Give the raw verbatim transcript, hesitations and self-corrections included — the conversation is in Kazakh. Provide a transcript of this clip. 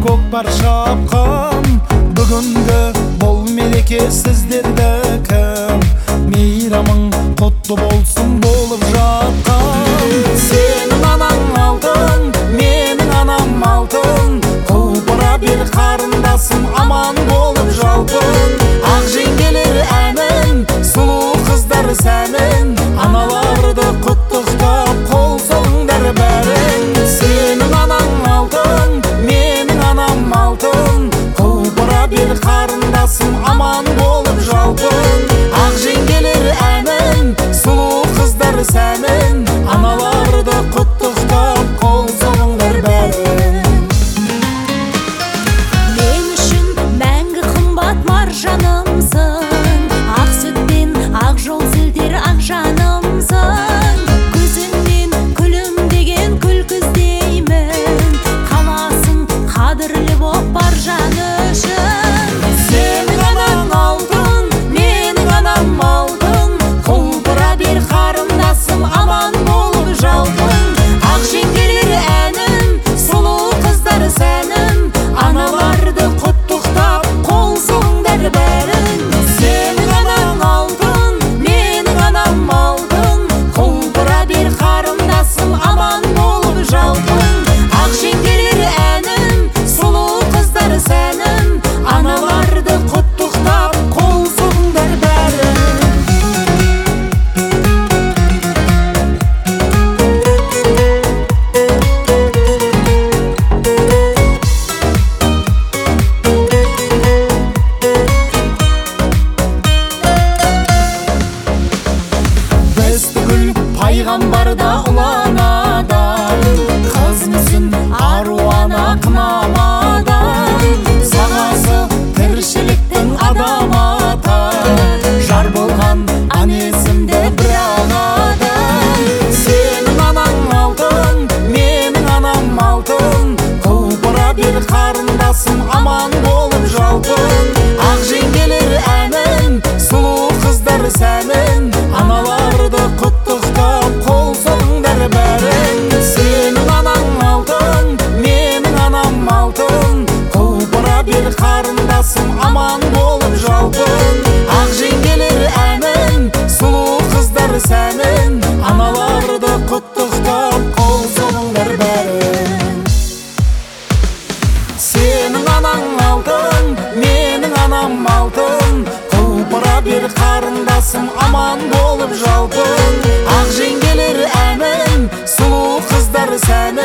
көкпар шапқан бүгінгі бұл мереке сіздердікі. Мейрамың құтты болсын болып жатқан. Сенің анаң алтын, менің анам алтын, құлпыра бер қарындасым аман болып жалпын. Ақ жеңгелер әнін, сұлу қыздар сәнін, аналарды құттықтап қол соңдар бәрін. Сенің анаң алтын, менің анам алтын, құлпыра бер қарындасым аман болып жалпын. Ақ жеңгелер әнін, сұлу қыздар сәнін, аналарды құттықтап қол соңдар бәрін. Мен үшін мәңгі қымбат маржанымсың, ақ сүтпен ақ жол сілтер ақ жанымсың. Көзіңнен күлімдеген күлкі іздеймін, қаласың қадірлі боп бар жан үшін. Сенің анаң алтын, менің анам алтын, құлпыра бер қарындасым аман болып жалпын. Ақ жеңгелер әнін, сұлу қыздар сәнін, аналарды құттықтап қол соңдар бәрін. Сенің анаң алтын, менің анам алтын, құлпыра бер қарындасым аман болып жалпын. Ақ жеңгелер әнін, сұлу қыздар сәнін, аналарды құттықтап қол соңдар бәрін. Біз түгіл пайғамбарда ұланадан, қыз мүсін аруана қынамадан. Сағасы тіршіліктің адам ата, жар болған анесімде бір анадан. Сенің анаң алтын, менің анам алтын, құлпыра бер қарындасым аман болып жалпын. Ақ жеңгелер әнін, сұлу қыздар сәнін, аналарды құттықтап қол соңдар бәрін. Сенің анаң алтын, менің анам алтын, құлпыра бер қарындасым аман болып жалпын. Ақ жеңгелер әнін, сұлу қыздар сәнін, аналарды құттықтап қол соңдар бәрін. Сенің анаң алтын, менің анам алтын, құлпыра бер қарындасым аман болып жалпын. Ақ жеңгелер әнін, сұлу қыздар сәнін,